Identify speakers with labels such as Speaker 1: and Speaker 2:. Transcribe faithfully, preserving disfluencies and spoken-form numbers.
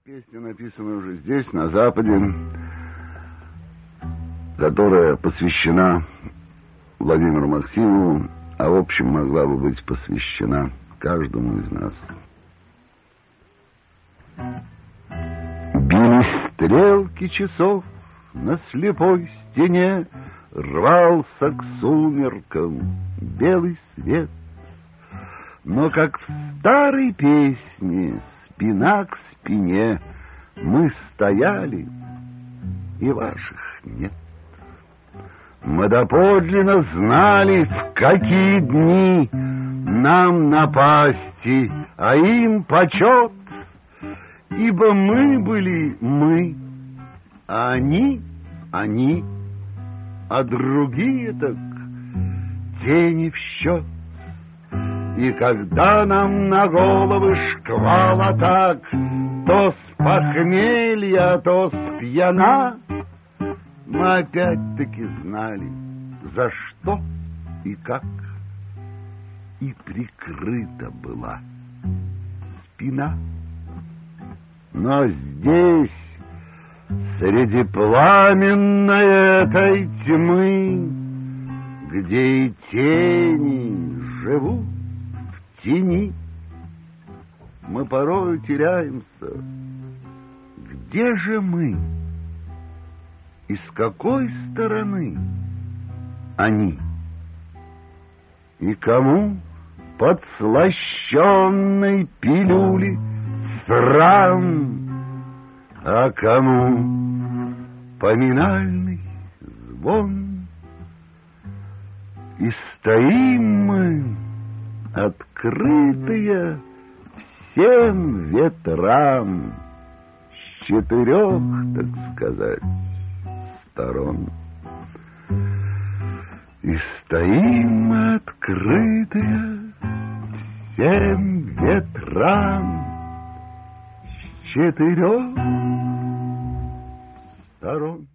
Speaker 1: Песня написана уже здесь, на Западе, которая посвящена Владимиру Максимову, а в общем могла бы быть посвящена каждому из нас. Били стрелки часов на слепой стене, рвался к сумеркам белый свет. Но как в старой песне, спина к спине, мы стояли, и ваших нет. Мы доподлинно знали, в какие дни нам напасти, а им почет, ибо мы были мы, а они они, а другие так тени в счет. И когда нам на головы шквал атак, то с похмелья, то с пьяна, мы опять-таки знали, за что и как, и прикрыта была спина. Но здесь, среди пламенной этой тьмы, где и тени живут в тени, мы порой теряемся. Где же мы? И с какой стороны они? И кому подслащенной пилюли срам, а кому поминальный звон? И стоим мы, открытые всем ветрам, с четырех, так сказать, сторон. И стоим мы, открытые всем ветрам, с четырех сторон.